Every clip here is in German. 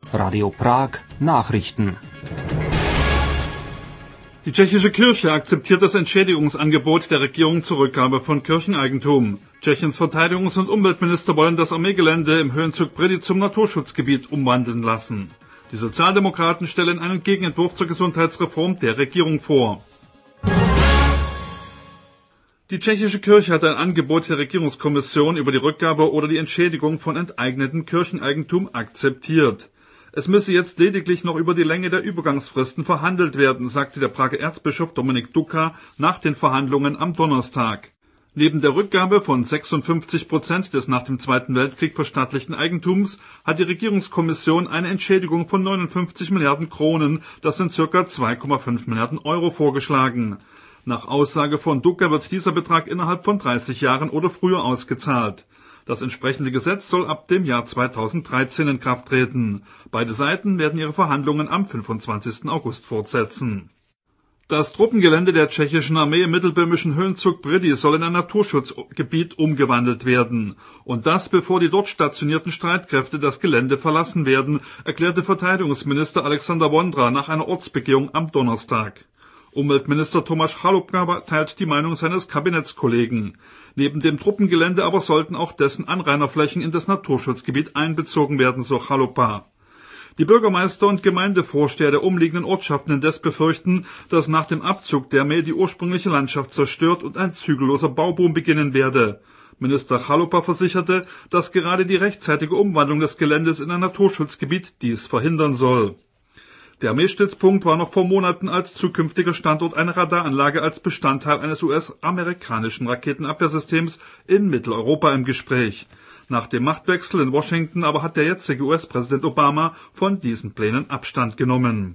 Radio Prag Nachrichten. Die tschechische Kirche akzeptiert das Entschädigungsangebot der Regierung zur Rückgabe von Kircheneigentum. Tschechiens Verteidigungs- und Umweltminister wollen das Armeegelände im Höhenzug Brdy zum Naturschutzgebiet umwandeln lassen. Die Sozialdemokraten stellen einen Gegenentwurf zur Gesundheitsreform der Regierung vor. Die tschechische Kirche hat ein Angebot der Regierungskommission über die Rückgabe oder die Entschädigung von enteignetem Kircheneigentum akzeptiert. Es müsse jetzt lediglich noch über die Länge der Übergangsfristen verhandelt werden, sagte der Prager Erzbischof Dominik Duka nach den Verhandlungen am Donnerstag. Neben der Rückgabe von 56% des nach dem Zweiten Weltkrieg verstaatlichten Eigentums hat die Regierungskommission eine Entschädigung von 59 Milliarden Kronen, das sind ca. 2,5 Milliarden Euro, vorgeschlagen. Nach Aussage von Duka wird dieser Betrag innerhalb von 30 Jahren oder früher ausgezahlt. Das entsprechende Gesetz soll ab dem Jahr 2013 in Kraft treten. Beide Seiten werden ihre Verhandlungen am 25. August fortsetzen. Das Truppengelände der tschechischen Armee im mittelböhmischen Höhenzug Brdy soll in ein Naturschutzgebiet umgewandelt werden. Und das, bevor die dort stationierten Streitkräfte das Gelände verlassen werden, erklärte Verteidigungsminister Alexander Vondra nach einer Ortsbegehung am Donnerstag. Umweltminister Tomáš Chalupa teilt die Meinung seines Kabinettskollegen. Neben dem Truppengelände aber sollten auch dessen Anrainerflächen in das Naturschutzgebiet einbezogen werden, so Chalupa. Die Bürgermeister und Gemeindevorsteher der umliegenden Ortschaften indes befürchten, dass nach dem Abzug der Armee die ursprüngliche Landschaft zerstört und ein zügelloser Bauboom beginnen werde. Minister Chalupa versicherte, dass gerade die rechtzeitige Umwandlung des Geländes in ein Naturschutzgebiet dies verhindern soll. Der Armeestützpunkt war noch vor Monaten als zukünftiger Standort einer Radaranlage als Bestandteil eines US-amerikanischen Raketenabwehrsystems in Mitteleuropa im Gespräch. Nach dem Machtwechsel in Washington aber hat der jetzige US-Präsident Obama von diesen Plänen Abstand genommen.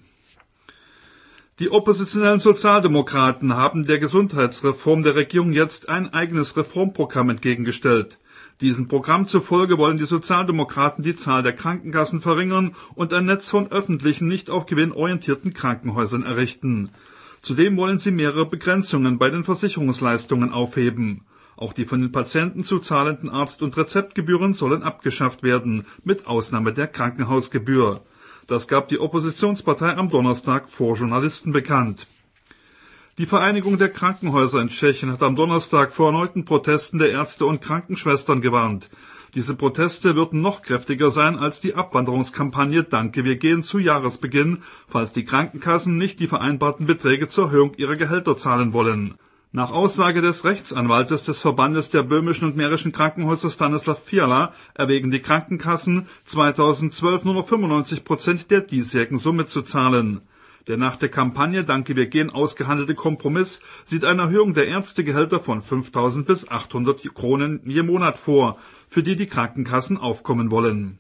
Die oppositionellen Sozialdemokraten haben der Gesundheitsreform der Regierung jetzt ein eigenes Reformprogramm entgegengestellt. Diesem Programm zufolge wollen die Sozialdemokraten die Zahl der Krankenkassen verringern und ein Netz von öffentlichen, nicht auf Gewinn orientierten Krankenhäusern errichten. Zudem wollen sie mehrere Begrenzungen bei den Versicherungsleistungen aufheben. Auch die von den Patienten zu zahlenden Arzt- und Rezeptgebühren sollen abgeschafft werden, mit Ausnahme der Krankenhausgebühr. Das gab die Oppositionspartei am Donnerstag vor Journalisten bekannt. Die Vereinigung der Krankenhäuser in Tschechien hat am Donnerstag vor erneuten Protesten der Ärzte und Krankenschwestern gewarnt. Diese Proteste würden noch kräftiger sein als die Abwanderungskampagne Danke, wir gehen zu Jahresbeginn, falls die Krankenkassen nicht die vereinbarten Beträge zur Erhöhung ihrer Gehälter zahlen wollen. Nach Aussage des Rechtsanwaltes des Verbandes der böhmischen und mährischen Krankenhäuser Stanislav Fiala erwägen die Krankenkassen 2012 nur noch 95% der diesjährigen Summe zu zahlen. Der nach der Kampagne Danke, wir gehen ausgehandelte Kompromiss sieht eine Erhöhung der Ärztegehälter von 5.000 bis 800 Kronen je Monat vor, für die die Krankenkassen aufkommen wollen.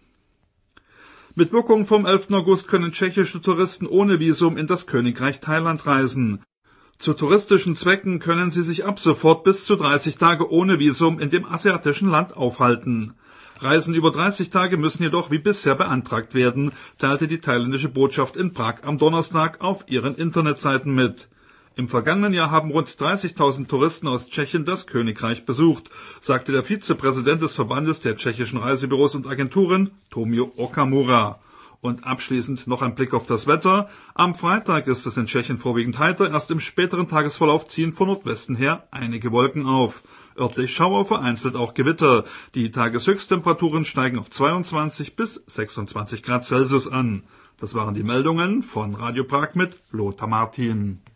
Mit Wirkung vom 11. August können tschechische Touristen ohne Visum in das Königreich Thailand reisen. Zu touristischen Zwecken können sie sich ab sofort bis zu 30 Tage ohne Visum in dem asiatischen Land aufhalten. Reisen über 30 Tage müssen jedoch wie bisher beantragt werden, teilte die thailändische Botschaft in Prag am Donnerstag auf ihren Internetseiten mit. Im vergangenen Jahr haben rund 30.000 Touristen aus Tschechien das Königreich besucht, sagte der Vizepräsident des Verbandes der tschechischen Reisebüros und Agenturen, Tomio Okamura. Und abschließend noch ein Blick auf das Wetter. Am Freitag ist es in Tschechien vorwiegend heiter, erst im späteren Tagesverlauf ziehen von Nordwesten her einige Wolken auf. Örtlich Schauer, vereinzelt auch Gewitter. Die Tageshöchsttemperaturen steigen auf 22 bis 26 Grad Celsius an. Das waren die Meldungen von Radio Prag mit Lothar Martin.